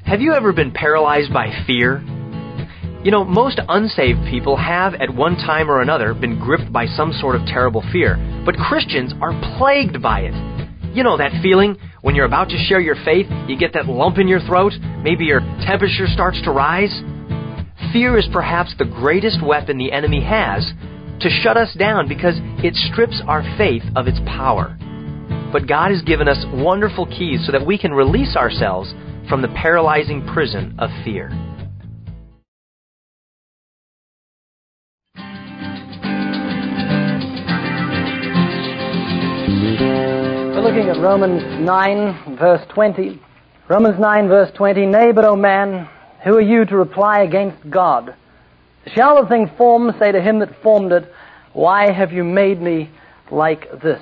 Have you ever been paralyzed by fear? You know, most unsaved people have at one time or another been gripped by some sort of terrible fear, but Christians are plagued by it. You know that feeling when you're about to share your faith, you get that lump in your throat, maybe your temperature starts to rise? Fear is perhaps the greatest weapon the enemy has to shut us down because it strips our faith of its power. But God has given us wonderful keys so that we can release ourselves from the paralyzing prison of fear. We're looking at Romans 9, verse 20. Romans 9, verse 20, Nay, but, O man, who are you to reply against God? Shall the thing formed say to him that formed it, Why have you made me like this?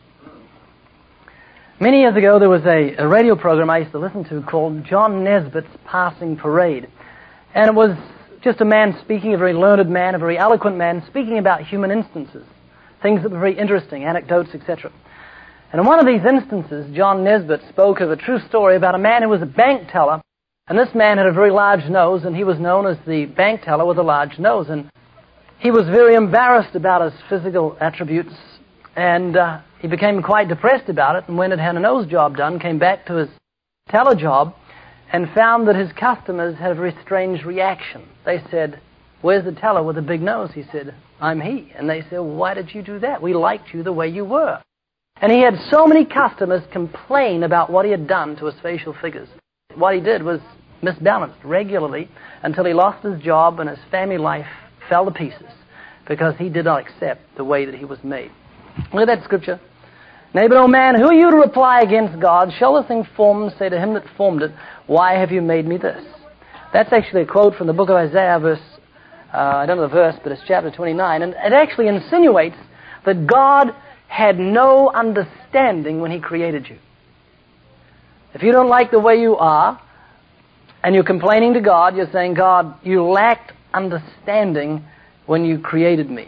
Many years ago, there was a radio program I used to listen to called John Nesbitt's Passing Parade. And it was just a man speaking, a very learned man, a very eloquent man, speaking about human instances, things that were very interesting, anecdotes, etc. And in one of these instances, John Nesbitt spoke of a true story about a man who was a bank teller, and this man had a very large nose, and he was known as the bank teller with a large nose. And he was very embarrassed about his physical attributes, and he became quite depressed about it, and went and had a nose job done, came back to his teller job, and found that his customers had a very strange reaction. They said, Where's the teller with the big nose? He said, I'm he. And they said, Why did you do that? We liked you the way you were. And he had so many customers complain about what he had done to his facial figures. What he did was misbalanced regularly until he lost his job and his family life fell to pieces because he did not accept the way that he was made. Look at that scripture. Nay, but, O man, who are you to reply against God? Shall the thing formed say to him that formed it, Why have you made me this? That's actually a quote from the book of Isaiah, I don't know the verse, but it's chapter 29. And it actually insinuates that God had no understanding when he created you. If you don't like the way you are, and you're complaining to God, you're saying, God, you lacked understanding when you created me.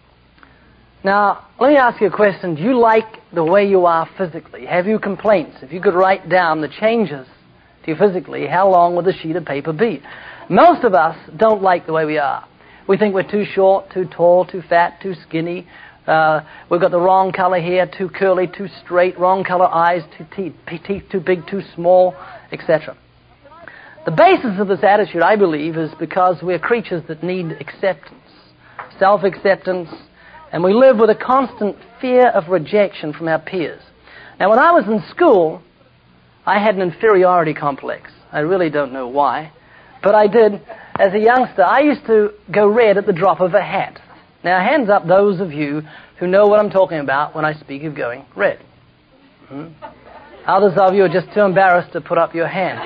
Now, let me ask you a question. Do you like the way you are physically? Have you complaints? If you could write down the changes to you physically, how long would a sheet of paper be? Most of us don't like the way we are. We think we're too short, too tall, too fat, too skinny. We've got the wrong color hair, too curly, too straight, wrong color eyes, teeth too big, too small, etc. The basis of this attitude, I believe, is because we're creatures that need acceptance, self-acceptance, and we live with a constant fear of rejection from our peers. Now, when I was in school, I had an inferiority complex. I really don't know why, but I did. As a youngster, I used to go red at the drop of a hat. Now, hands up those of you who know what I'm talking about when I speak of going red. Others of you are just too embarrassed to put up your hand.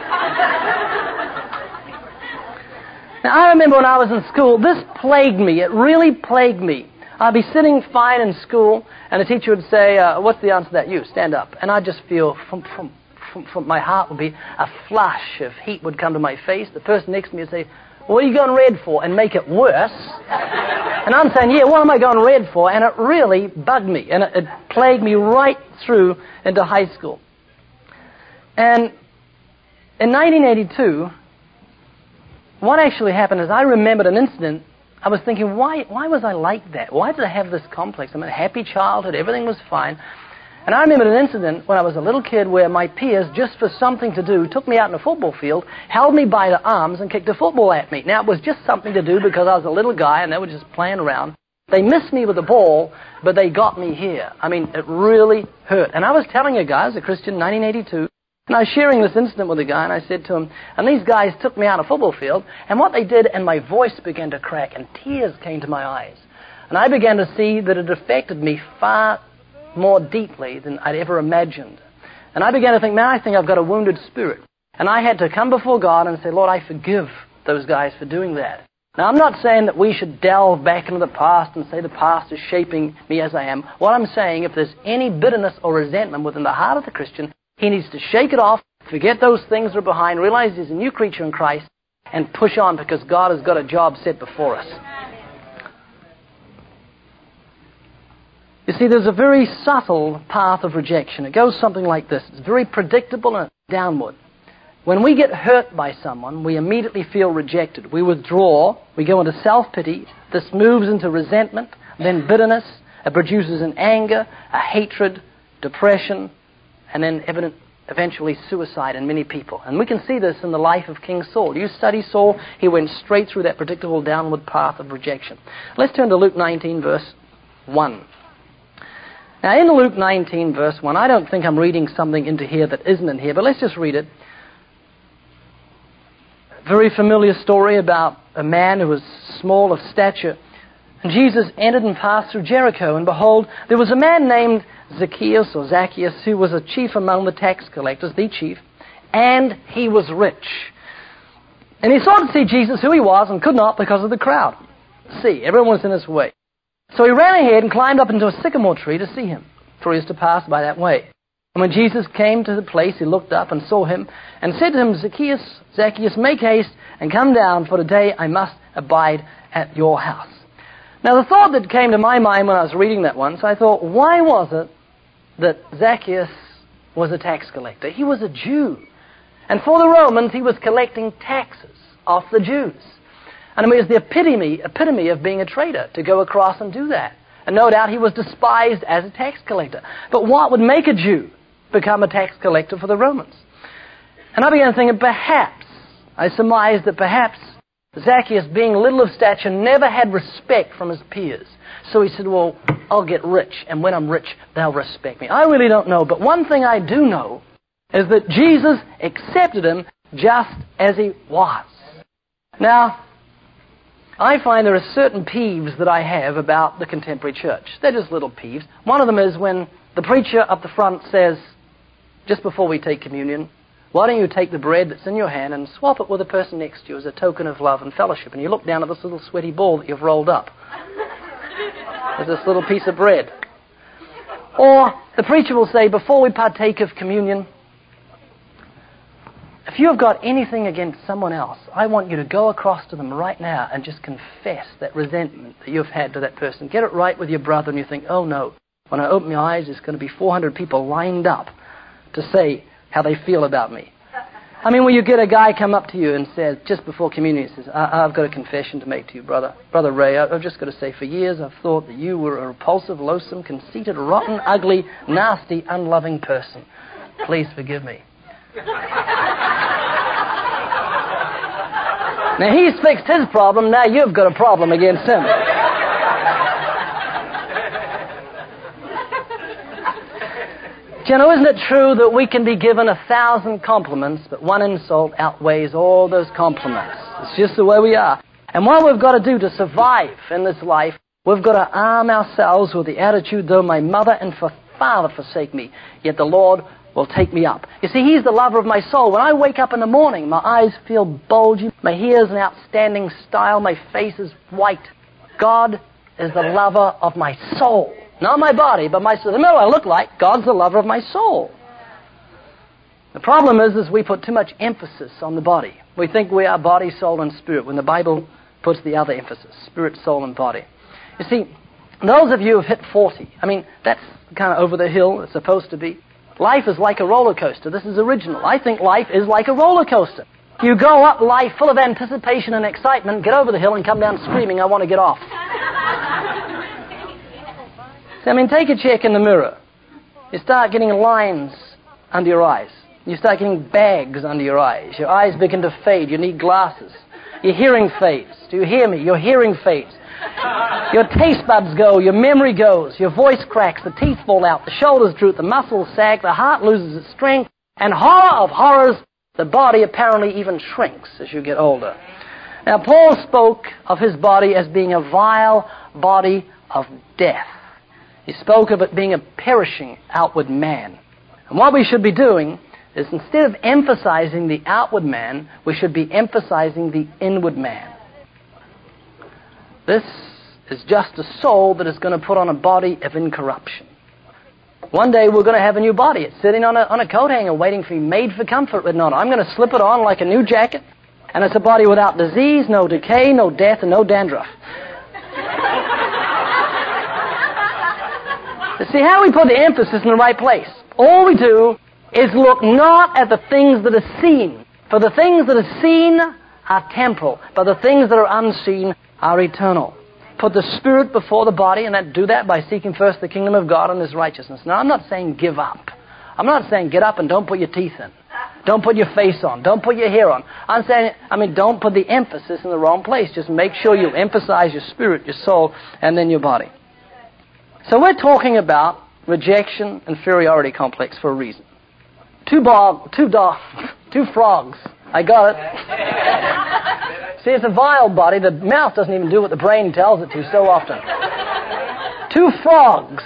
Now, I remember when I was in school, this plagued me. It really plagued me. I'd be sitting fine in school, and the teacher would say, what's the answer to that? You, stand up. And I'd just feel, from my heart would be a flush of heat would come to my face. The person next to me would say, what are you going red for? And make it worse. And I'm saying, yeah, what am I going red for? And it really bugged me, and it plagued me right through into high school. And in 1982, what actually happened is I remembered an incident. I was thinking, why was I like that? Why did I have this complex? I'm a happy childhood, everything was fine. And I remembered an incident when I was a little kid where my peers, just for something to do, took me out in a football field, held me by the arms and kicked a football at me. Now, it was just something to do because I was a little guy and they were just playing around. They missed me with the ball, but they got me here. I mean, it really hurt. And I was telling a guy, I was a Christian, 1982, and I was sharing this incident with a guy, and I said to him, and these guys took me out on a football field, and what they did, and my voice began to crack, and tears came to my eyes. And I began to see that it affected me far more deeply than I'd ever imagined. And I began to think, man, I think I've got a wounded spirit. And I had to come before God and say, Lord, I forgive those guys for doing that. Now, I'm not saying that we should delve back into the past and say the past is shaping me as I am. What I'm saying, if there's any bitterness or resentment within the heart of the Christian, he needs to shake it off, forget those things that are behind, realize he's a new creature in Christ, and push on because God has got a job set before us. You see, there's a very subtle path of rejection. It goes something like this. It's very predictable and downward. When we get hurt by someone, we immediately feel rejected. We withdraw. We go into self-pity. This moves into resentment, then bitterness. It produces an anger, a hatred, depression, and then eventually suicide in many people. And we can see this in the life of King Saul. You study Saul, he went straight through that predictable downward path of rejection. Let's turn to Luke 19, verse 1. Now, in Luke 19, verse 1, I don't think I'm reading something into here that isn't in here, but let's just read it. Very familiar story about a man who was small of stature. And Jesus entered and passed through Jericho, and behold, there was a man named Zacchaeus, who was a chief among the tax collectors, the chief, and he was rich. And he sought to see Jesus, who he was, and could not because of the crowd. See, everyone was in his way. So he ran ahead and climbed up into a sycamore tree to see him, for he was to pass by that way. And when Jesus came to the place, he looked up and saw him, and said to him, Zacchaeus, make haste and come down, for today I must abide at your house. Now, the thought that came to my mind when I was reading that once, I thought, why was it that Zacchaeus was a tax collector? He was a Jew. And for the Romans, he was collecting taxes off the Jews. And I mean, it was the epitome of being a traitor, to go across and do that. And no doubt he was despised as a tax collector. But what would make a Jew become a tax collector for the Romans? And I began thinking, I surmised that perhaps Zacchaeus, being little of stature, never had respect from his peers. So he said, well, I'll get rich, and when I'm rich, they'll respect me. I really don't know, but one thing I do know is that Jesus accepted him just as he was. Now, I find there are certain peeves that I have about the contemporary church. They're just little peeves. One of them is when the preacher up the front says, just before we take communion, why don't you take the bread that's in your hand and swap it with the person next to you as a token of love and fellowship? And you look down at this little sweaty ball that you've rolled up. There's this little piece of bread. Or the preacher will say, before we partake of communion, if you've got anything against someone else, I want you to go across to them right now and just confess that resentment that you've had to that person. Get it right with your brother, and you think, oh no, when I open my eyes, there's going to be 400 people lined up to say how they feel about me. I mean, when you get a guy come up to you and says, just before communion, he says, I've got a confession to make to you, brother. Brother Ray, I've just got to say, for years I've thought that you were a repulsive, loathsome, conceited, rotten, ugly, nasty, unloving person. Please forgive me. Now, he's fixed his problem, now you've got a problem against him. You know, isn't it true that we can be given 1,000 compliments, but one insult outweighs all those compliments? It's just the way we are. And what we've got to do to survive in this life, we've got to arm ourselves with the attitude, though my mother and father forsake me, yet the Lord will take me up. You see, He's the lover of my soul. When I wake up in the morning, my eyes feel bulgy, my hair is an outstanding style, my face is white. God is the lover of my soul. Not my body, but my soul. No matter what I look like, God's the lover of my soul. The problem is we put too much emphasis on the body. We think we are body, soul, and spirit, when the Bible puts the other emphasis, spirit, soul, and body. You see, those of you who have hit 40, I mean, that's kind of over the hill, it's supposed to be. Life is like a roller coaster. This is original. I think life is like a roller coaster. You go up life full of anticipation and excitement, get over the hill and come down screaming, I want to get off. I mean, take a check in the mirror. You start getting lines under your eyes. You start getting bags under your eyes. Your eyes begin to fade. You need glasses. Your hearing fades. Do you hear me? Your hearing fades. Your taste buds go. Your memory goes. Your voice cracks. The teeth fall out. The shoulders droop. The muscles sag. The heart loses its strength. And horror of horrors, the body apparently even shrinks as you get older. Now, Paul spoke of his body as being a vile body of death. He spoke of it being a perishing outward man. And what we should be doing is, instead of emphasizing the outward man, we should be emphasizing the inward man. This is just a soul that is going to put on a body of incorruption. One day we're going to have a new body. It's sitting on a coat hanger waiting for me, made for comfort written on it. I'm going to slip it on like a new jacket, and it's a body without disease, no decay, no death, and no dandruff. See how we put the emphasis in the right place. All we do is look not at the things that are seen, For the things that are seen are temporal, but the things that are unseen are eternal. Put the spirit before the body, and do that by seeking first the kingdom of God and His righteousness. Now, I'm not saying give up. I'm not saying get up and don't put your teeth in. Don't put your face on. Don't put your hair on. I'm saying, don't put the emphasis in the wrong place. Just make sure you emphasize your spirit, your soul, and then your body. So we're talking about rejection, inferiority complex for a reason. Two frogs. I got it. See, it's a vile body. The mouth doesn't even do what the brain tells it to so often. Two frogs.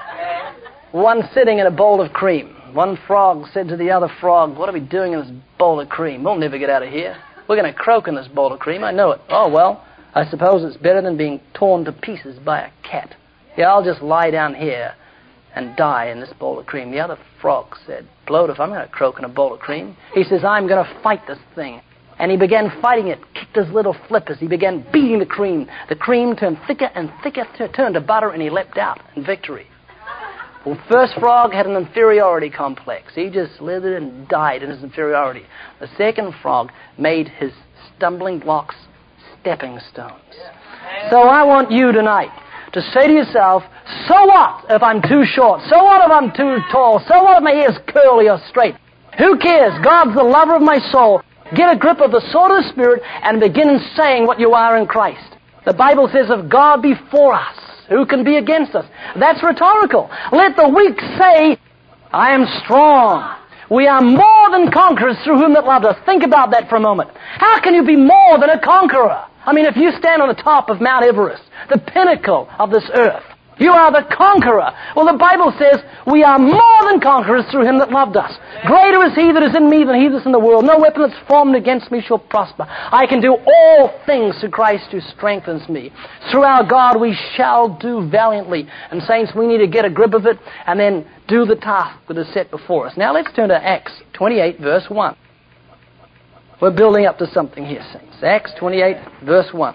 One sitting in a bowl of cream. One frog said to the other frog, "What are we doing in this bowl of cream? We'll never get out of here. We're going to croak in this bowl of cream. I know it. Oh, well, I suppose it's better than being torn to pieces by a cat. Yeah, I'll just lie down here and die in this bowl of cream." The other frog said, "Blowed if I'm going to croak in a bowl of cream." He says, "I'm going to fight this thing." And he began fighting it, kicked his little flippers. He began beating the cream. The cream turned thicker and thicker, turned to butter, and he leapt out in victory. Well, first frog had an inferiority complex. He just slithered and died in his inferiority. The second frog made his stumbling blocks stepping stones. So I want you tonight to say to yourself, so what if I'm too short? So what if I'm too tall? So what if my hair's curly or straight? Who cares? God's the lover of my soul. Get a grip of the sword of the Spirit and begin saying what you are in Christ. The Bible says, if God be for us, who can be against us? That's rhetorical. Let the weak say, I am strong. We are more than conquerors through whom that loved us. Think about that for a moment. How can you be more than a conqueror? If you stand on the top of Mount Everest, the pinnacle of this earth, you are the conqueror. Well, the Bible says we are more than conquerors through Him that loved us. Greater is He that is in me than he that is in the world. No weapon that's formed against me shall prosper. I can do all things through Christ who strengthens me. Through our God we shall do valiantly. And saints, we need to get a grip of it and then do the task that is set before us. Now let's turn to Acts 28, verse 1. We're building up to something here, saints. Acts 28, verse 1.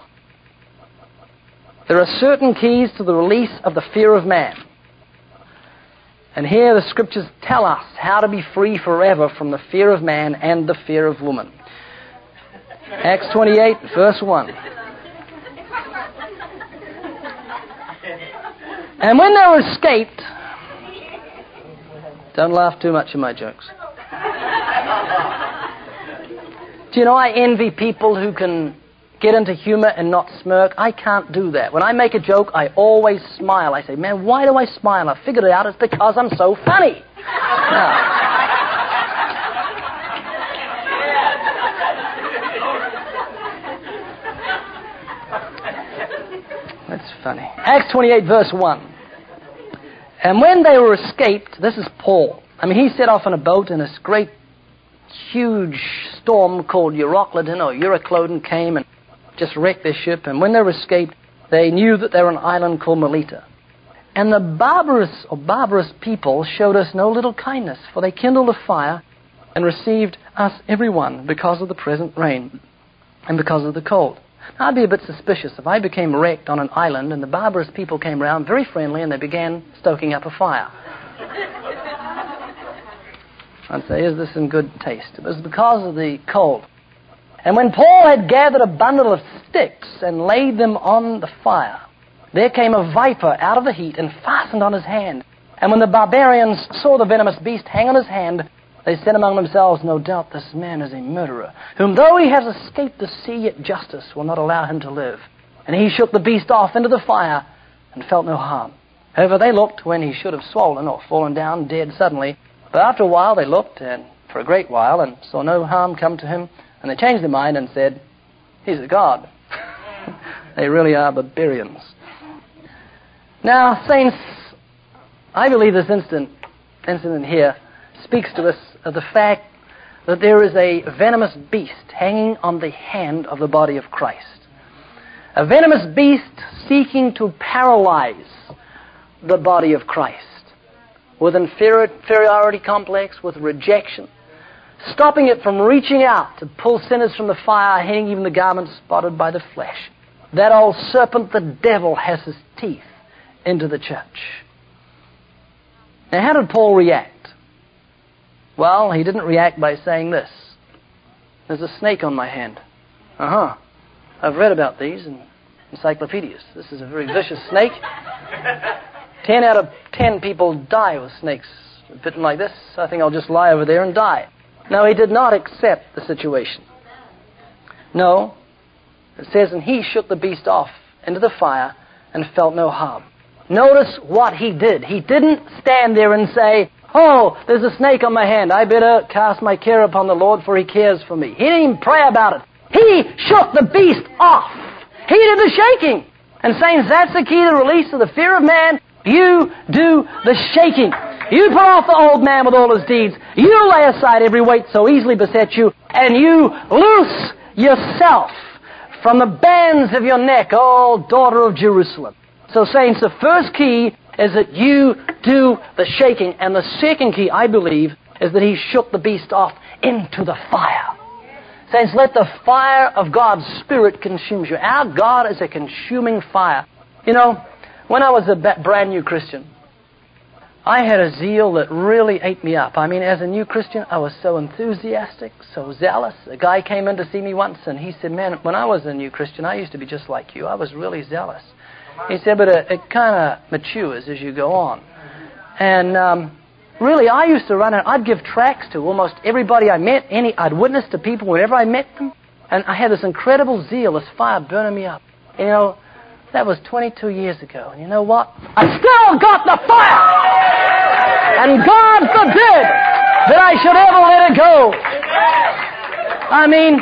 There are certain keys to the release of the fear of man. And here the Scriptures tell us how to be free forever from the fear of man and the fear of woman. Acts 28, verse 1. And when they were escaped... Don't laugh too much at my jokes. Do you know, I envy people who can get into humor and not smirk. I can't do that. When I make a joke, I always smile. I say, man, why do I smile? I figured it out. It's because I'm so funny. That's funny. Acts 28, verse 1. And when they were escaped, this is Paul. He set off on a boat, and this great, huge storm called Euroclydon came and just wrecked their ship. And when they were escaped, they knew that they were on an island called Melita. And the barbarous people showed us no little kindness, for they kindled a fire and received us everyone because of the present rain and because of the cold. Now, I'd be a bit suspicious if I became wrecked on an island and the barbarous people came around very friendly and they began stoking up a fire. I'd say, is this in good taste? It was because of the cold. And when Paul had gathered a bundle of sticks and laid them on the fire, there came a viper out of the heat and fastened on his hand. And when the barbarians saw the venomous beast hang on his hand, they said among themselves, no doubt this man is a murderer, whom though he has escaped the sea, yet justice will not allow him to live. And he shook the beast off into the fire and felt no harm. However, they looked when he should have swollen or fallen down dead suddenly. But after a while they looked, and for a great while, and saw no harm come to him. And they changed their mind and said, he's a god. They really are barbarians. Now, saints, I believe this incident here speaks to us of the fact that there is a venomous beast hanging on the hand of the body of Christ. A venomous beast seeking to paralyze the body of Christ with inferiority complex, with rejection, stopping it from reaching out to pull sinners from the fire, hanging even the garments spotted by the flesh. That old serpent, the devil, has his teeth into the church. Now, how did Paul react? Well, he didn't react by saying this. There's a snake on my hand. I've read about these in encyclopedias. This is a very vicious snake. 10 out of 10 people die with snakes bitten like this. I think I'll just lie over there and die. No, he did not accept the situation. No. It says, and he shook the beast off into the fire and felt no harm. Notice what he did. He didn't stand there and say, oh, there's a snake on my hand. I better cast my care upon the Lord, for he cares for me. He didn't even pray about it. He shook the beast off. He did the shaking. And saints, that's the key to the release of the fear of man. You do the shaking. You put off the old man with all his deeds. You lay aside every weight so easily besets you, and you loose yourself from the bands of your neck, oh, daughter of Jerusalem. So, saints, the first key is that you do the shaking. And the second key, I believe, is that he shook the beast off into the fire. Saints, let the fire of God's Spirit consume you. Our God is a consuming fire. You know, when I was a brand new Christian, I had a zeal that really ate me up. I mean, as a new Christian, I was so enthusiastic, so zealous. A guy came in to see me once, and he said, man, when I was a new Christian, I used to be just like you. I was really zealous. He said, but it kind of matures as you go on. And really, I used to run out. I'd give tracts to almost everybody I met. I'd witness to people whenever I met them. And I had this incredible zeal, this fire burning me up. You know, that was 22 years ago. And you know what? I still got the fire! And God forbid that I should ever let it go. I mean,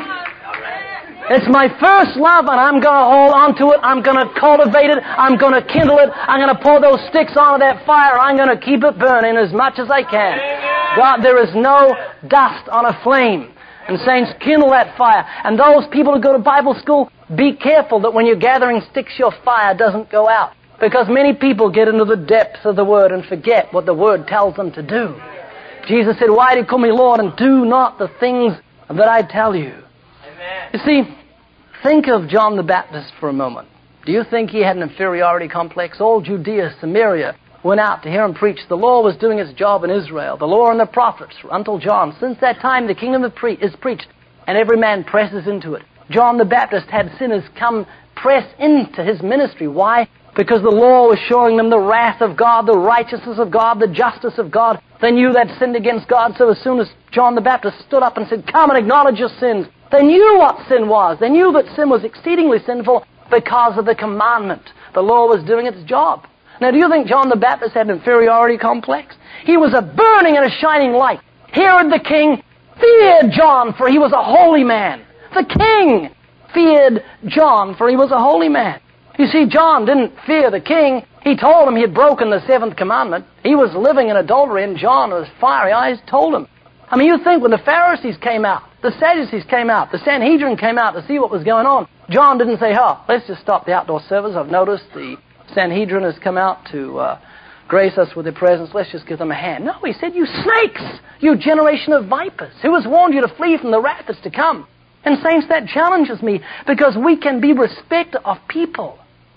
it's my first love, and I'm going to hold on to it. I'm going to cultivate it. I'm going to kindle it. I'm going to pour those sticks onto that fire. I'm going to keep it burning as much as I can. God, there is no dust on a flame. And saints, kindle that fire. And those people who go to Bible school, be careful that when you're gathering sticks, your fire doesn't go out. Because many people get into the depths of the Word and forget what the Word tells them to do. Jesus said, why do you call me Lord and do not the things that I tell you? Amen. You see, think of John the Baptist for a moment. Do you think he had an inferiority complex? All Judea, Samaria went out to hear him preach. The law was doing its job in Israel. The law and the prophets until John. Since that time, the kingdom is preached, and every man presses into it. John the Baptist had sinners come press into his ministry. Why? Because the law was showing them the wrath of God, the righteousness of God, the justice of God. They knew that sinned against God, so as soon as John the Baptist stood up and said, come and acknowledge your sins, they knew what sin was. They knew that sin was exceedingly sinful because of the commandment. The law was doing its job. Now, do you think John the Baptist had an inferiority complex? He was a burning and a shining light. Herod the king feared John, for he was a holy man. The king feared John, for he was a holy man. You see, John didn't fear the king. He told him he had broken the seventh commandment. He was living in adultery, and John, with his fiery eyes, told him. I mean, you think when the Pharisees came out, the Sadducees came out, the Sanhedrin came out to see what was going on, John didn't say, let's just stop the outdoor service. I've noticed the Sanhedrin has come out to grace us with their presence. Let's just give them a hand. No, he said, you snakes, you generation of vipers, who has warned you to flee from the wrath that's to come? And saints, that challenges me, because we can be respecter of people.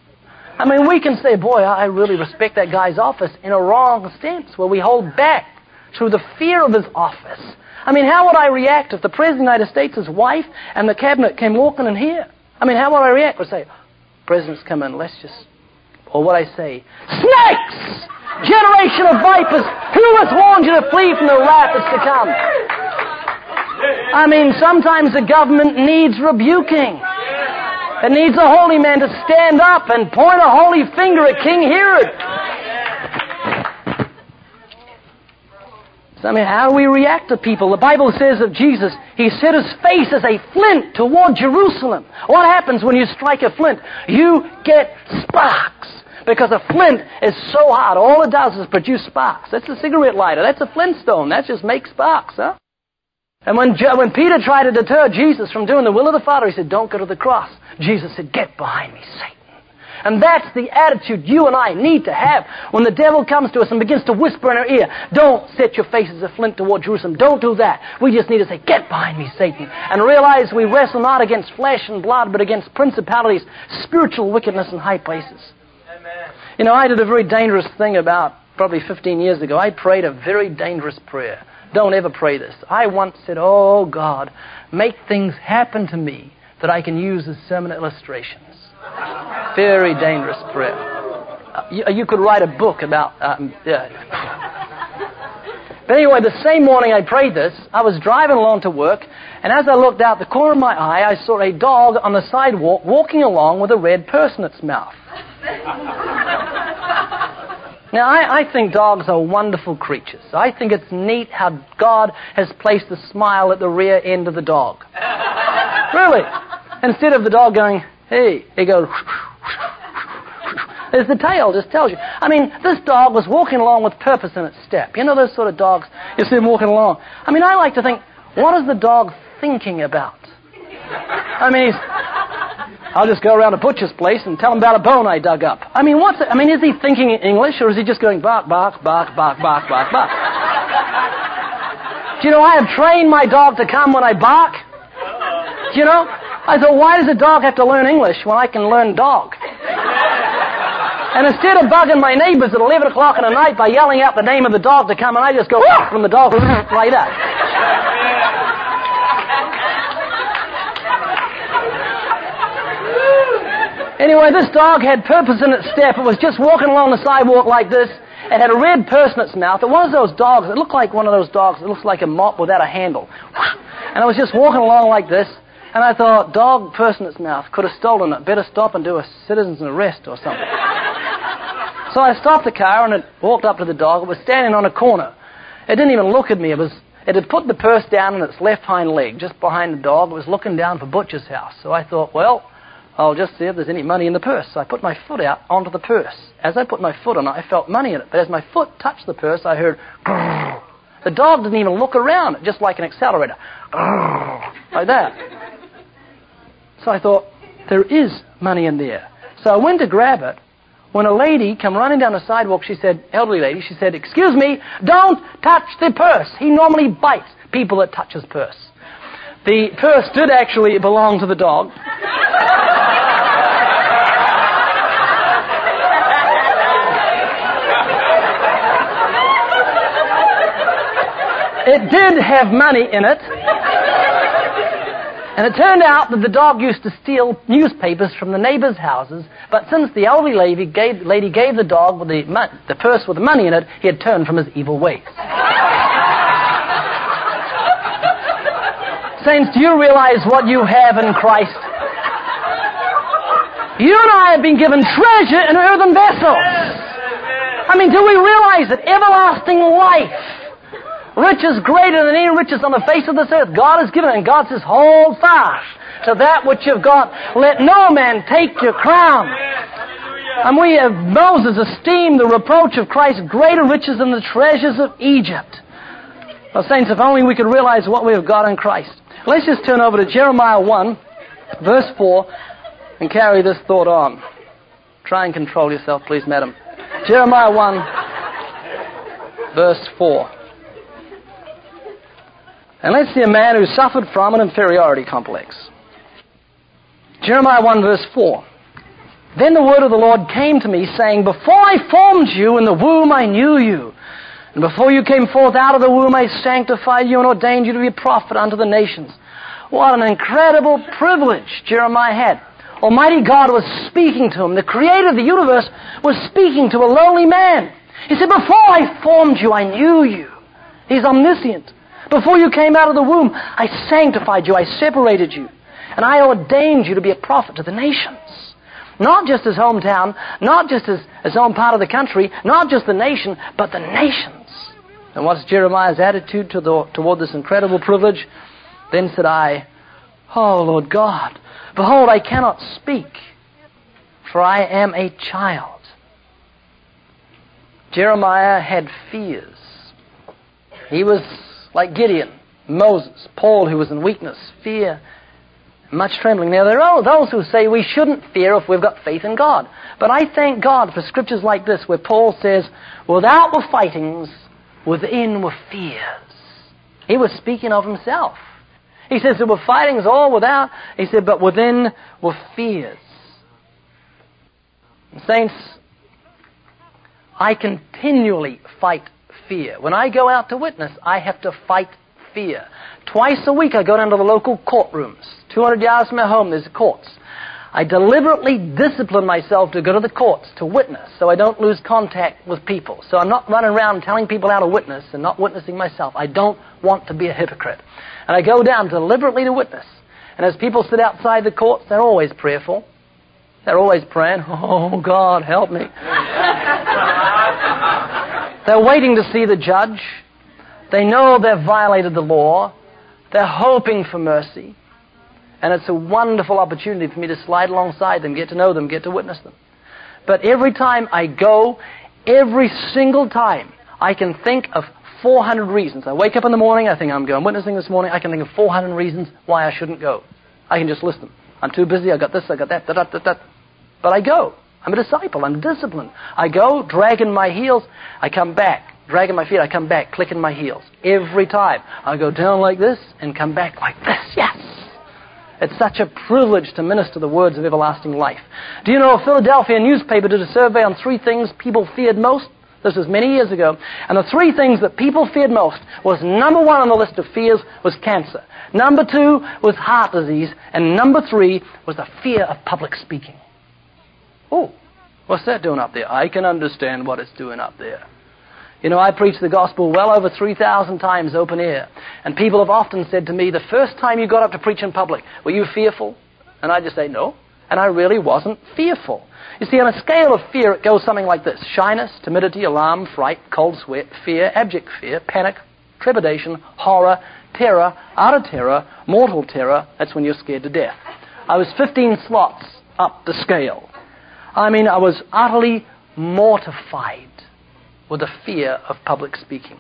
I mean, we can say, boy, I really respect that guy's office, in a wrong sense, where we hold back through the fear of his office. I mean, how would I react if the President of the United States' wife and the cabinet came walking in here? I mean, how would I react? Would I say, President's come in, let's just... Or what I say, snakes! Generation of vipers, who has warned you to flee from the wrath that's to come? I mean, sometimes the government needs rebuking. It needs a holy man to stand up and point a holy finger at King Herod. So, I mean, how do we react to people? The Bible says of Jesus, he set his face as a flint toward Jerusalem. What happens when you strike a flint? You get sparks. Because a flint is so hot, all it does is produce sparks. That's a cigarette lighter. That's a flintstone. That just makes sparks, huh? And when Peter tried to deter Jesus from doing the will of the Father, he said, don't go to the cross. Jesus said, get behind me, Satan. And that's the attitude you and I need to have when the devil comes to us and begins to whisper in our ear, don't set your face as a flint toward Jerusalem. Don't do that. We just need to say, get behind me, Satan. And realize we wrestle not against flesh and blood, but against principalities, spiritual wickedness in high places. Amen. You know, I did a very dangerous thing about probably 15 years ago. I prayed a very dangerous prayer. Don't ever pray this. I once said, oh, God, make things happen to me that I can use as sermon illustrations. Very dangerous prayer. You could write a book about... But anyway, the same morning I prayed this, I was driving along to work, and as I looked out the corner of my eye, I saw a dog on the sidewalk walking along with a red purse in its mouth. Now, I think dogs are wonderful creatures. I think it's neat how God has placed a smile at the rear end of the dog. Really. Instead of the dog going, hey, he goes... There's the tail, just tells you. I mean, this dog was walking along with purpose in its step. You know those sort of dogs? You see them walking along. I mean, I like to think, what is the dog thinking about? I mean, I'll just go around a butcher's place and tell him about a bone I dug up. I mean, is he thinking in English, or is he just going bark, bark, bark, bark, bark, bark, bark? Do you know, I have trained my dog to come when I bark. Do you know? I thought, why does a dog have to learn English when I can learn dog? And instead of bugging my neighbors at 11 o'clock in the night by yelling out the name of the dog to come, and I just go from the dog right up. Anyway, this dog had purpose in its step. It was just walking along the sidewalk like this. It had a red purse in its mouth. It was those dogs. It looked like one of those dogs. It looks like a mop without a handle. And it was just walking along like this. And I thought, dog, purse in its mouth, could have stolen it. Better stop and do a citizen's arrest or something. So I stopped the car and it walked up to the dog. It was standing on a corner. It didn't even look at me. It had put the purse down on its left hind leg, just behind the dog. It was looking down for Butcher's house. So I thought, well, I'll just see if there's any money in the purse. So I put my foot out onto the purse. As I put my foot on it, I felt money in it. But as my foot touched the purse, I heard, grrr. The dog didn't even look around, just like an accelerator. Grrr, like that. So I thought, there is money in there. So I went to grab it. When a lady came running down the sidewalk, she said, elderly lady, she said, excuse me, don't touch the purse. He normally bites people that touch his purse. The purse did actually belong to the dog. It did have money in it. And it turned out that the dog used to steal newspapers from the neighbors' houses, but since the elderly lady gave the dog with the purse with the money in it, he had turned from his evil ways. Saints, do you realize what you have in Christ? You and I have been given treasure in earthen vessels. I mean, do we realize that everlasting life, riches greater than any riches on the face of this earth, God has given, and God says, hold fast to that which you've got. Let no man take your crown. And we have, Moses esteemed the reproach of Christ greater riches than the treasures of Egypt. Well, saints, if only we could realize what we have got in Christ. Let's just turn over to Jeremiah 1, verse 4, and carry this thought on. Try and control yourself, please, madam. Jeremiah 1, verse 4. And let's see a man who suffered from an inferiority complex. Jeremiah 1 verse 4. Then the word of the Lord came to me, saying, before I formed you in the womb I knew you. And before you came forth out of the womb I sanctified you and ordained you to be a prophet unto the nations. What an incredible privilege Jeremiah had. Almighty God was speaking to him. The creator of the universe was speaking to a lowly man. He said, before I formed you I knew you. He's omniscient. Before you came out of the womb, I sanctified you, I separated you, and I ordained you to be a prophet to the nations. Not just his hometown, not just his own part of the country, not just the nation, but the nations. And what's Jeremiah's attitude toward this incredible privilege? Then said I, oh, Lord God, behold, I cannot speak, for I am a child. Jeremiah had fears. He was like Gideon, Moses, Paul, who was in weakness, fear, much trembling. Now, there are those who say we shouldn't fear if we've got faith in God. But I thank God for scriptures like this, where Paul says, without were fightings, within were fears. He was speaking of himself. He says there were fightings all without. He said, but within were fears. Saints, I continually fight fear. When I go out to witness, I have to fight fear. Twice a week I go down to the local courtrooms. 200 yards from my home, there's courts. I deliberately discipline myself to go to the courts to witness so I don't lose contact with people. So I'm not running around telling people how to witness and not witnessing myself. I don't want to be a hypocrite. And I go down deliberately to witness. And as people sit outside the courts, they're always prayerful. They're always praying, oh, God, help me. They're waiting to see the judge. They know they've violated the law. They're hoping for mercy. And it's a wonderful opportunity for me to slide alongside them, get to know them, get to witness them. But every time I go, every single time, I can think of 400 reasons. I wake up in the morning, I think I'm going witnessing this morning, I can think of 400 reasons why I shouldn't go. I can just list them. I'm too busy, I got this, I got that, da-da-da-da. But I go. I'm a disciple, I'm disciplined. I go, dragging my heels, I come back. Dragging my feet, I come back, clicking my heels. Every time. I go down like this and come back like this. Yes! It's such a privilege to minister the words of everlasting life. Do you know a Philadelphia newspaper did a survey on 3 things people feared most? This was many years ago. And the 3 things that people feared most was number 1 on the list of fears was cancer. Number 2 was heart disease. And number 3 was the fear of public speaking. Oh, what's that doing up there? I can understand what it's doing up there. You know, I preached the gospel well over 3,000 times open air. And people have often said to me, the first time you got up to preach in public, were you fearful? And I just say, no. And I really wasn't fearful. You see, on a scale of fear, it goes something like this. Shyness, timidity, alarm, fright, cold sweat, fear, abject fear, panic, trepidation, horror, terror, utter terror, mortal terror. That's when you're scared to death. I was 15 slots up the scale. I mean, I was utterly mortified with the fear of public speaking.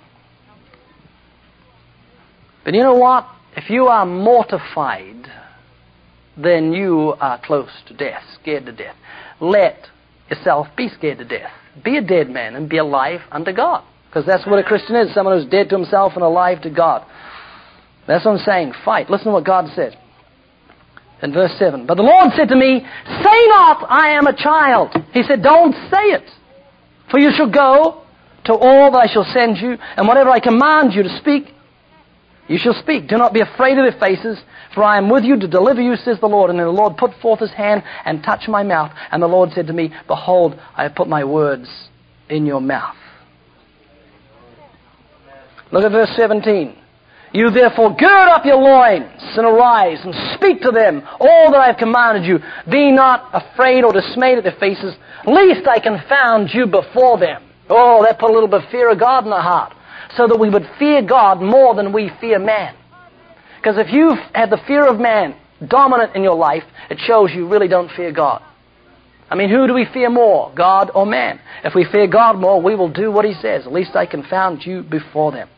But you know what? If you are mortified, then you are close to death, scared to death. Let yourself be scared to death. Be a dead man and be alive unto God. Because that's what a Christian is, someone who's dead to himself and alive to God. That's what I'm saying. Fight. Listen to what God said in verse 7. But the Lord said to me, say not, I am a child. He said, don't say it. For you shall go to all that I shall send you, and whatever I command you to speak, you shall speak. Do not be afraid of their faces, for I am with you to deliver you, says the Lord. And then the Lord put forth his hand and touched my mouth. And the Lord said to me, behold, I have put my words in your mouth. Look at verse 17. You therefore gird up your loins and arise and speak to them all that I have commanded you. Be not afraid or dismayed at their faces, lest I confound you before them. Oh, that put a little bit of fear of God in our heart, so that we would fear God more than we fear man. Because if you have the fear of man dominant in your life, it shows you really don't fear God. I mean, who do we fear more, God or man? If we fear God more, we will do what he says. At least I confound you before them.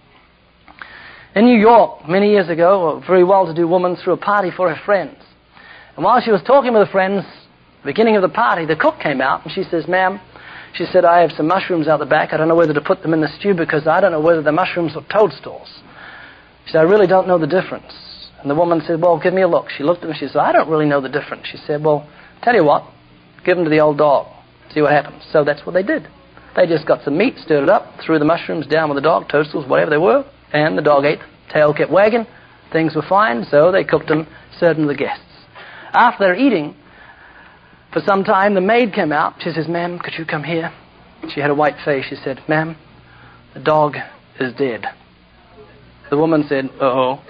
In New York, many years ago, a very well-to-do woman threw a party for her friends. And while she was talking with her friends, at the beginning of the party, the cook came out and she says, ma'am, she said, I have some mushrooms out the back. I don't know whether to put them in the stew because I don't know whether the mushrooms are toadstools. She said, I really don't know the difference. And the woman said, well, give me a look. She looked at him and she said, I don't really know the difference. She said, well, tell you what, give them to the old dog. See what happens. So that's what they did. They just got some meat, stirred it up, threw the mushrooms down with the dog, toadstools, whatever they were, and the dog ate. Tail kept wagging. Things were fine, so they cooked them, served them to the guests. After they're eating, for some time, the maid came out. She says, ma'am, could you come here? She had a white face. She said, ma'am, the dog is dead. The woman said, uh-oh.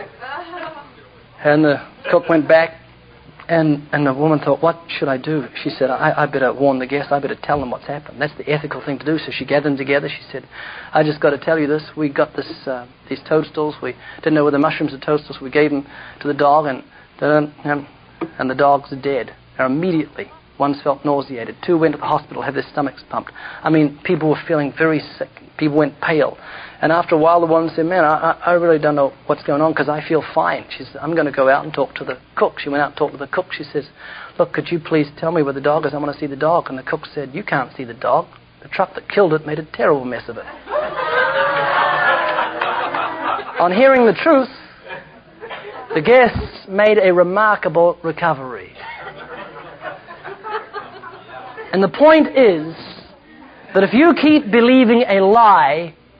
And the cook went back, and the woman thought, what should I do? She said, I better warn the guests. I better tell them what's happened. That's the ethical thing to do. So she gathered them together. She said, I just got to tell you this. We got these toadstools. We didn't know whether mushrooms are toadstools. We gave them to the dog, and the dogs are dead. And immediately, one felt nauseated. 2 went to the hospital, had their stomachs pumped. I mean, people were feeling very sick. People went pale. And after a while, the woman said, man, I really don't know what's going on because I feel fine. She said, I'm going to go out and talk to the cook. She went out and talked to the cook. She says, look, could you please tell me where the dog is? I want to see the dog. And the cook said, you can't see the dog. The truck that killed it made a terrible mess of it. On hearing the truth, the guests made a remarkable recovery. And the point is that if you keep believing a lie,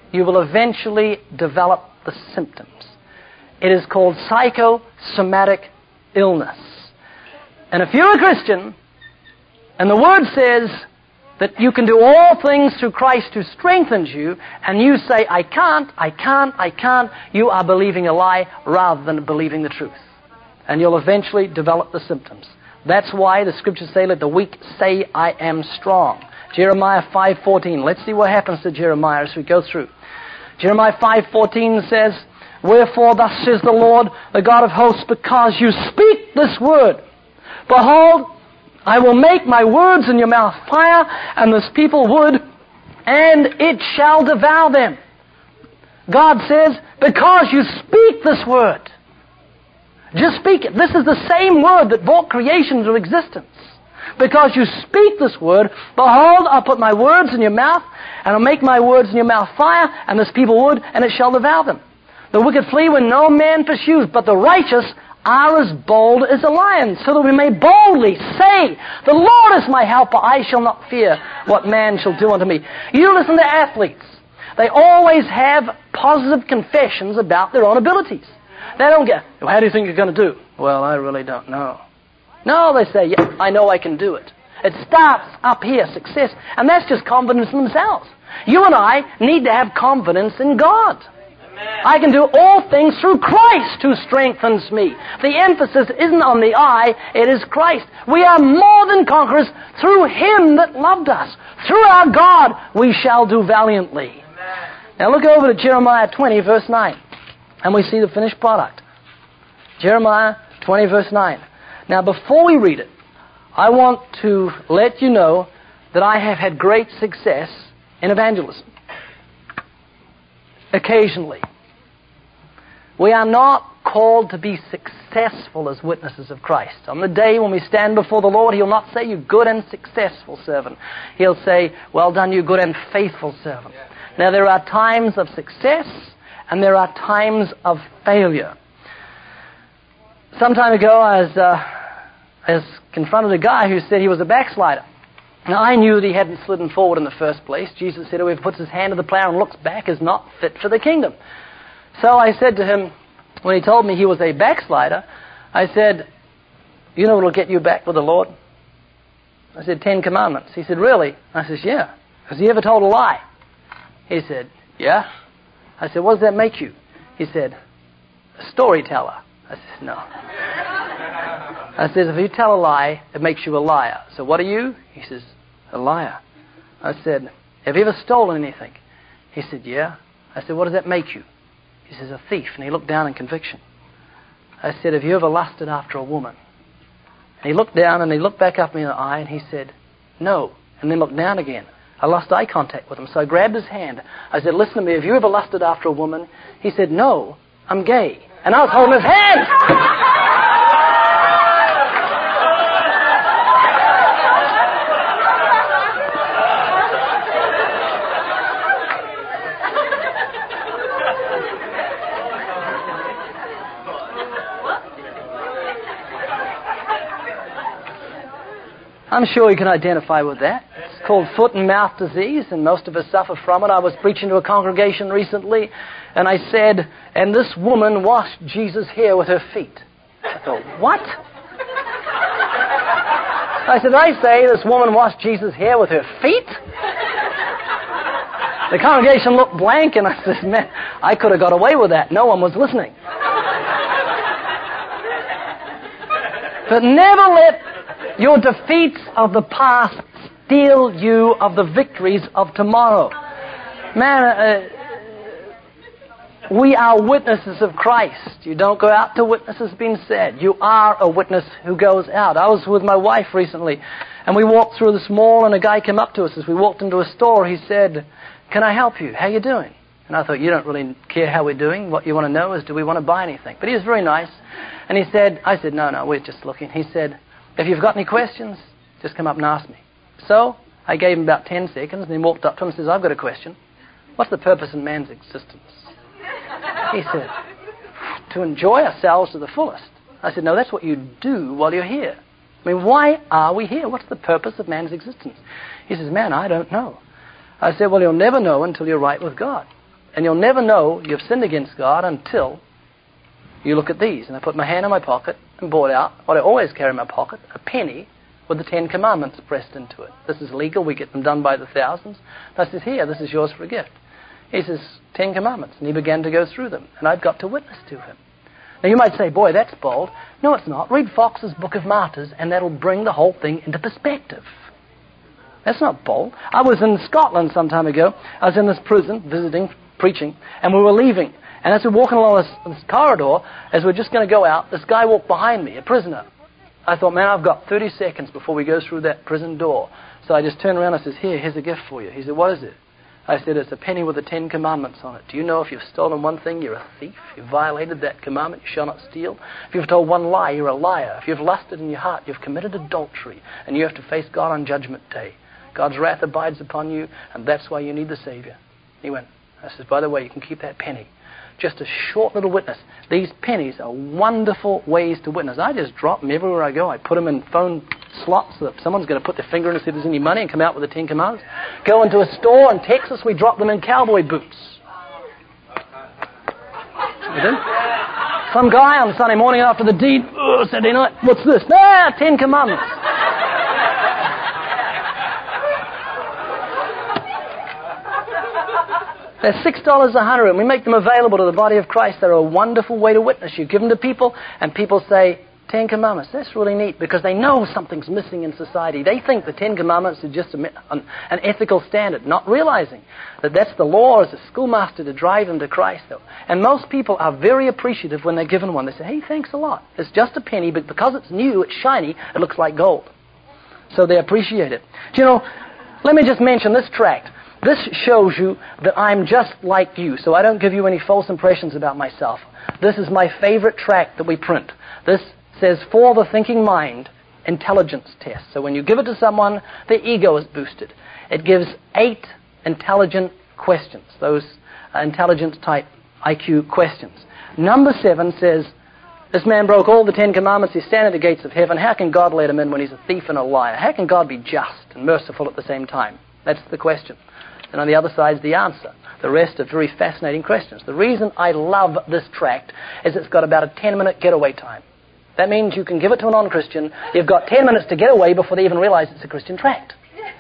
you will eventually develop the symptoms. It is called psychosomatic illness. And if you're a Christian, and the Word says that you can do all things through Christ who strengthens you, and you say, I can't, you are believing a lie rather than believing the truth. And you'll eventually develop the symptoms. That's why the Scriptures say, let the weak say, I am strong. Jeremiah 5:14. Let's see what happens to Jeremiah as we go through. Jeremiah 5:14 says, wherefore thus says the Lord, the God of hosts, because you speak this word, behold, I will make my words in your mouth fire, and this people wood, and it shall devour them. God says, because you speak this word. Just speak it. This is the same word that brought creation into existence. Because you speak this word, behold, I'll put my words in your mouth, and I'll make my words in your mouth fire, and this people wood, and it shall devour them. The wicked flee when no man pursues, but the righteous are as bold as a lion, so that we may boldly say, the Lord is my helper, I shall not fear what man shall do unto me. You listen to athletes. They always have positive confessions about their own abilities. They don't get, well, how do you think you're going to do? Well, I really don't know. No, they say, yeah, I know I can do it. It starts up here, success, and that's just confidence in themselves. You and I need to have confidence in God. I can do all things through Christ who strengthens me. The emphasis isn't on the I, it is Christ. We are more than conquerors through Him that loved us. Through our God we shall do valiantly. Amen. Now look over to Jeremiah 20, verse 9, and we see the finished product. Jeremiah 20, verse 9. Now before we read it, I want to let you know that I have had great success in evangelism. Occasionally. We are not called to be successful as witnesses of Christ. On the day when we stand before the Lord, He'll not say, you good and successful servant. He'll say, well done, you good and faithful servant. Now there are times of success and there are times of failure. Some time ago I was confronted a guy who said he was a backslider. Now, I knew that he hadn't slidden forward in the first place. Jesus said, whoever puts his hand to the plow and looks back is not fit for the kingdom. So I said to him, when he told me he was a backslider, I said, you know what will get you back with the Lord? I said, 10 Commandments. He said, really? I said, yeah. Has he ever told a lie? He said, yeah. I said, what does that make you? He said, a storyteller. I said, no. I said, if you tell a lie, it makes you a liar. So what are you? He says, a liar. I said, have you ever stolen anything? He said, yeah. I said, what does that make you? He says, a thief. And he looked down in conviction. I said, have you ever lusted after a woman? And he looked down and he looked back up me in the eye and he said, no. And then looked down again. I lost eye contact with him. So I grabbed his hand. I said, listen to me, have you ever lusted after a woman? He said, no, I'm gay. And I was holding his hand. I'm sure you can identify with that. It's called foot and mouth disease, and most of us suffer from it. I was preaching to a congregation recently, and I said, and this woman washed Jesus' hair with her feet. I thought, what? I said, I say this woman washed Jesus' hair with her feet? The congregation looked blank, and I said, man, I could have got away with that. No one was listening. But never let your defeats of the past steal you of the victories of tomorrow. Man, we are witnesses of Christ. You don't go out to witness, as been said. You are a witness who goes out. I was with my wife recently, and we walked through this mall, and a guy came up to us as we walked into a store. He said, can I help you? How you doing? And I thought, you don't really care how we're doing. What you want to know is, do we want to buy anything? But he was very nice. And he said, I said, no, we're just looking. He said, if you've got any questions, just come up and ask me. So I gave him about 10 seconds, and he walked up to him and says, I've got a question. What's the purpose of man's existence? He said, to enjoy ourselves to the fullest. I said, no, that's what you do while you're here. I mean, why are we here? What's the purpose of man's existence? He says, man, I don't know. I said, well, you'll never know until you're right with God. And you'll never know you've sinned against God until you look at these. And I put my hand in my pocket and brought out what I always carry in my pocket, a penny with the 10 Commandments pressed into it. This is legal. We get them done by the thousands. And I says, here, this is yours for a gift. He says, 10 Commandments. And he began to go through them. And I've got to witness to him. Now you might say, boy, that's bold. No, it's not. Read Fox's Book of Martyrs, and that'll bring the whole thing into perspective. That's not bold. I was in Scotland some time ago. I was in this prison, visiting, preaching, and we were leaving. And as we're walking along this corridor, as we're just going to go out, this guy walked behind me, a prisoner. I thought, man, I've got 30 seconds before we go through that prison door. So I just turned around and I says, here's a gift for you. He said, what is it? I said, it's a penny with the 10 Commandments on it. Do you know if you've stolen one thing, you're a thief? If you've violated that commandment, you shall not steal. If you've told one lie, you're a liar. If you've lusted in your heart, you've committed adultery. And you have to face God on Judgment Day. God's wrath abides upon you, and that's why you need the Savior. He went, I said, by the way, you can keep that penny. Just a short little witness. These pennies are wonderful ways to witness. I just drop them everywhere I go. I put them in phone slots so that someone's going to put their finger in and see if there's any money and come out with the 10 Commandments. Go into a store in Texas, we drop them in cowboy boots. You do? Some guy on Sunday morning after the deed, Saturday night, what's this? 10 Commandments. They're $6 a hundred, and we make them available to the body of Christ. They're a wonderful way to witness. You give them to people, and people say, 10 Commandments. That's really neat, because they know something's missing in society. They think the 10 Commandments are just an ethical standard, not realizing that that's the law as a schoolmaster to drive them to Christ. Though. And most people are very appreciative when they're given one. They say, hey, thanks a lot. It's just a penny, but because it's new, it's shiny, it looks like gold. So they appreciate it. Do you know, let me just mention this tract. This shows you that I'm just like you, so I don't give you any false impressions about myself. This is my favorite tract that we print. This says, for the thinking mind, intelligence test. So when you give it to someone, their ego is boosted. It gives 8 intelligent questions, those intelligence-type IQ questions. Number 7 says, this man broke all the 10 Commandments. He's standing at the gates of heaven. How can God let him in when he's a thief and a liar? How can God be just and merciful at the same time? That's the question. And on the other side is the answer. The rest are very fascinating questions. The reason I love this tract is it's got about a 10-minute getaway time. That means you can give it to a non-Christian. You've got 10 minutes to get away before they even realize it's a Christian tract.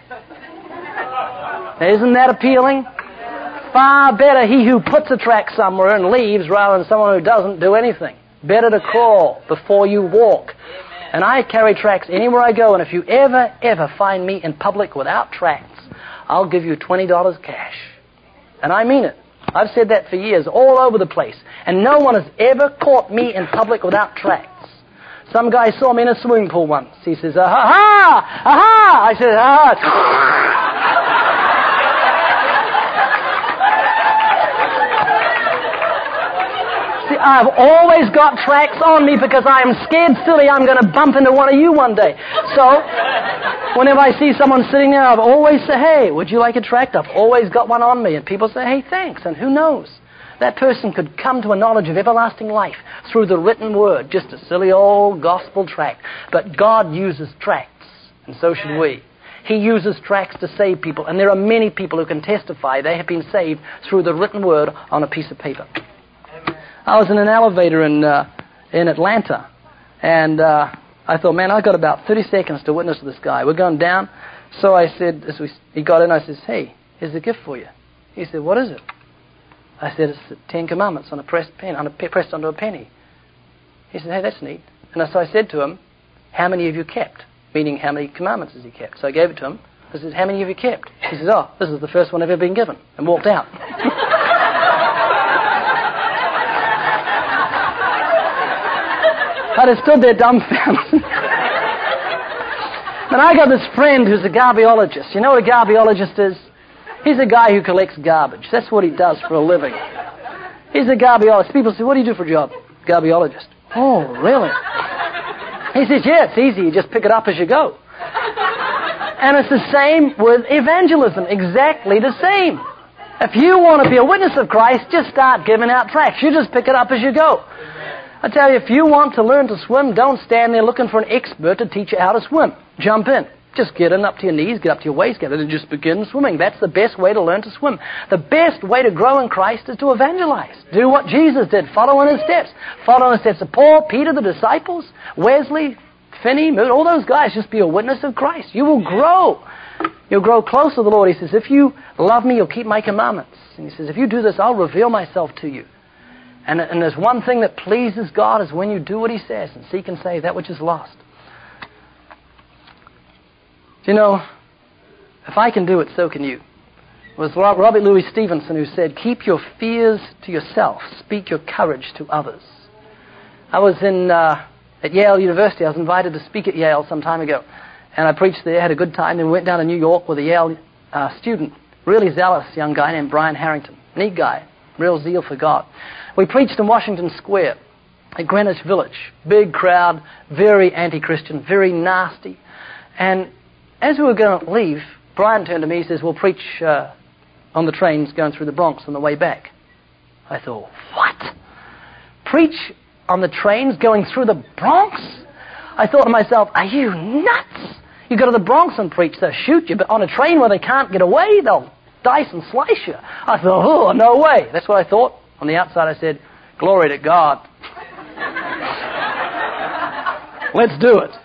Now, isn't that appealing? Far better he who puts a tract somewhere and leaves rather than someone who doesn't do anything. Better to crawl before you walk. And I carry tracts anywhere I go, and if you ever find me in public without tracts, I'll give you $20 cash. And I mean it. I've said that for years, all over the place. And no one has ever caught me in public without tracts. Some guy saw me in a swimming pool once. He says, aha, aha. I said, aha. See, I've always got tracts on me because I am scared silly I'm going to bump into one of you one day. So, whenever I see someone sitting there, I've always said, hey, would you like a tract? I've always got one on me. And people say, hey, thanks. And who knows? That person could come to a knowledge of everlasting life through the written word, just a silly old gospel tract. But God uses tracts, and so should we. He uses tracts to save people, and there are many people who can testify they have been saved through the written word on a piece of paper. I was in an elevator in Atlanta, and I thought, man, I've got about 30 seconds to witness to this guy. We're going down. So I said, he got in, I said, hey, here's a gift for you. He said, what is it? I said, it's the 10 Commandments on a pressed pen, pressed onto a penny. He said, hey, that's neat. And so I said to him, how many have you kept? Meaning, how many commandments has he kept? So I gave it to him. I said, how many have you kept? He said, oh, this is the first one I've ever been given. And walked out. I just stood there dumbfounded. And I got this friend who's a garbiologist. You know what a garbiologist is? He's a guy who collects garbage. That's what he does for a living. He's a garbiologist. People say, what do you do for a job? Garbiologist. Oh, really? He says, yeah, it's easy. You just pick it up as you go. And it's the same with evangelism. Exactly the same. If you want to be a witness of Christ, just start giving out tracts. You just pick it up as you go. I tell you, if you want to learn to swim, don't stand there looking for an expert to teach you how to swim. Jump in. Just get in up to your knees, get up to your waist, get in and just begin swimming. That's the best way to learn to swim. The best way to grow in Christ is to evangelize. Do what Jesus did. Follow in His steps. Follow in the steps of Paul, Peter, the disciples, Wesley, Finney, all those guys. Just be a witness of Christ. You will grow. You'll grow close to the Lord. He says, if you love me, you'll keep my commandments. And He says, if you do this, I'll reveal myself to you. And there's one thing that pleases God is when you do what He says and seek and save that which is lost. You know, if I can do it, so can you. It was Robert Louis Stevenson who said, keep your fears to yourself, speak your courage to others. I was at Yale University. I was invited to speak at Yale some time ago. And I preached there, had a good time. Then we went down to New York with a Yale student, really zealous young guy named Brian Harrington. Neat guy, real zeal for God. We preached in Washington Square at Greenwich Village. Big crowd, very anti-Christian, very nasty. And as we were going to leave, Brian turned to me and says, we'll preach on the trains going through the Bronx on the way back. I thought, what? Preach on the trains going through the Bronx? I thought to myself, are you nuts? You go to the Bronx and preach, they'll shoot you, but on a train where they can't get away, they'll dice and slice you. I thought, oh, no way. That's what I thought. On the outside I said, glory to God. Let's do it.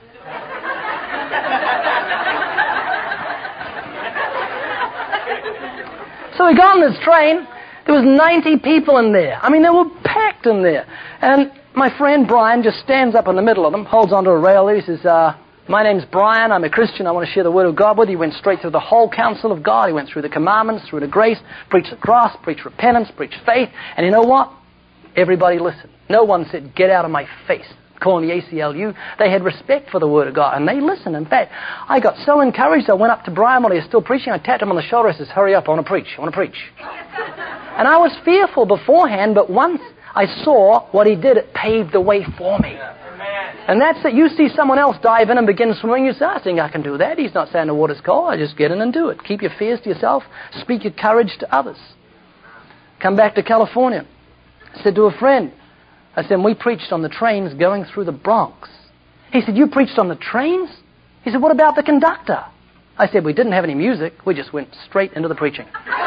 So we got on this train. There was 90 people in there. I mean, they were packed in there. And my friend Brian just stands up in the middle of them, holds onto a rail there. He says, my name's Brian. I'm a Christian. I want to share the Word of God with you. He went straight through the whole counsel of God. He went through the commandments, through the grace, preached the cross, preached repentance, preached faith. And you know what? Everybody listened. No one said, get out of my face, calling the ACLU. They had respect for the Word of God, and they listened. In fact, I got so encouraged, I went up to Brian while he was still preaching. I tapped him on the shoulder. I says, hurry up, I want to preach. And I was fearful beforehand, but once I saw what he did, it paved the way for me. And that's it. You see someone else dive in and begin swimming, you say, I think I can do that. He's not saying the water's cold. I just get in and do it. Keep your fears to yourself. Speak your courage to others. Come back to California. I said to a friend, I said, we preached on the trains going through the Bronx. He said, you preached on the trains? He said, what about the conductor? I said, we didn't have any music. We just went straight into the preaching.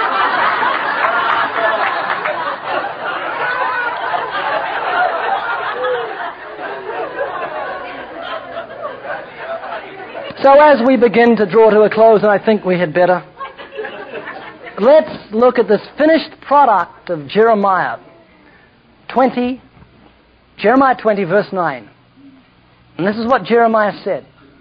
So as we begin to draw to a close, and I think we had better, let's look at this finished product of Jeremiah 20, verse 9. And this is what Jeremiah said.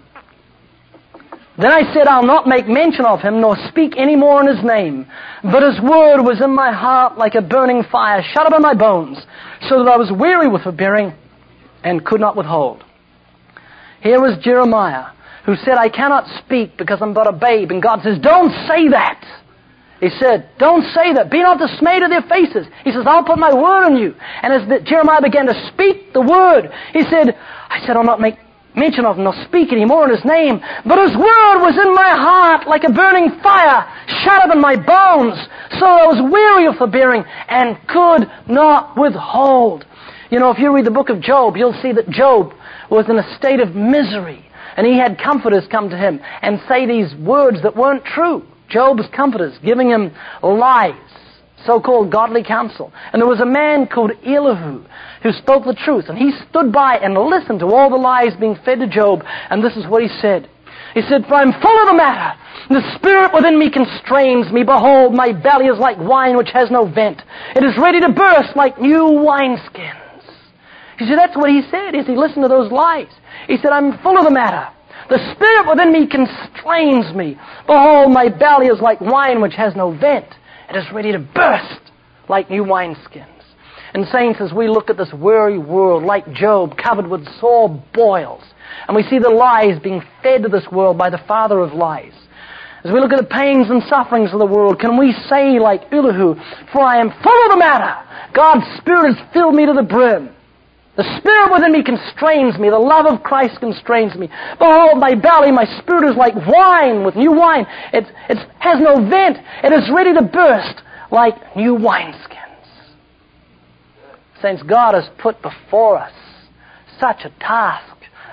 Then I said, I'll not make mention of him, nor speak any more in his name. But his word was in my heart like a burning fire, shut up in my bones, so that I was weary with forbearing and could not withhold. Here was Jeremiah, who said, I cannot speak because I'm but a babe. And God says, don't say that. He said, don't say that. Be not dismayed at their faces. He says, I'll put my word on you. And as Jeremiah began to speak the word, he said, I'll not make mention of him, nor speak any more in his name. But his word was in my heart like a burning fire, shut up in my bones. So I was weary of forbearing and could not withhold. You know, if you read the book of Job, you'll see that Job was in a state of misery. And he had comforters come to him and say these words that weren't true. Job's comforters giving him lies, so-called godly counsel. And there was a man called Elihu who spoke the truth. And he stood by and listened to all the lies being fed to Job. And this is what he said. He said, for I'm full of the matter. The spirit within me constrains me. Behold, my belly is like wine which has no vent. It is ready to burst like new wineskins. You see, that's what he said as he listened to those lies. He said, I'm full of the matter. The spirit within me constrains me. Behold, my belly is like wine which has no vent. It is ready to burst like new wineskins. And saints, as we look at this weary world, like Job, covered with sore boils, and we see the lies being fed to this world by the father of lies, as we look at the pains and sufferings of the world, can we say like Elihu, for I am full of the matter. God's Spirit has filled me to the brim. The Spirit within me constrains me. The love of Christ constrains me. Behold, my belly, my spirit is like wine with new wine. It has no vent. It is ready to burst like new wineskins. Saints, God has put before us such a task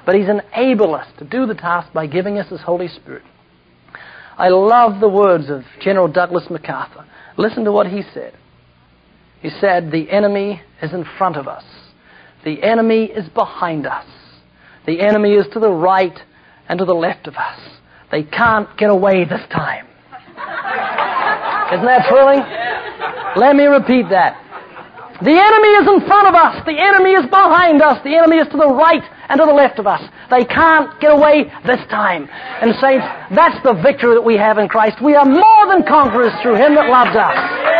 but He's enabled us to do the task by giving us His Holy Spirit. I love the words of General Douglas MacArthur. Listen to what he said. He said, "The enemy is in front of us. The enemy is behind us. The enemy is to the right and to the left of us. They can't get away this time." Isn't that thrilling? Let me repeat that. The enemy is in front of us. The enemy is behind us. The enemy is to the right and to the left of us. They can't get away this time. And saints, that's the victory that we have in Christ. We are more than conquerors through Him that loves us.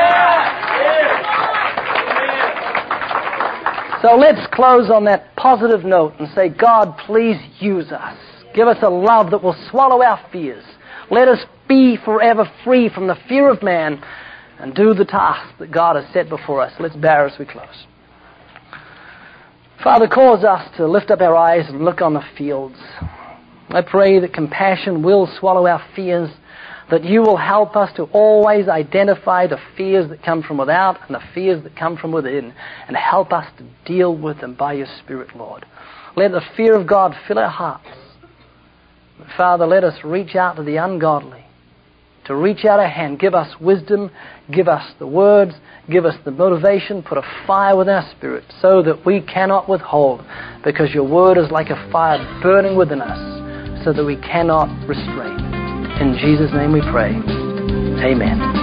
So let's close on that positive note and say, God, please use us. Give us a love that will swallow our fears. Let us be forever free from the fear of man and do the task that God has set before us. Let's bow as we close. Father, cause us to lift up our eyes and look on the fields. I pray that compassion will swallow our fears, that You will help us to always identify the fears that come from without and the fears that come from within, and help us to deal with them by Your Spirit, Lord. Let the fear of God fill our hearts. Father, let us reach out to the ungodly, to reach out our hand. Give us wisdom, give us the words, give us the motivation, put a fire within our spirit so that we cannot withhold, because Your word is like a fire burning within us so that we cannot restrain. In Jesus' name we pray. Amen.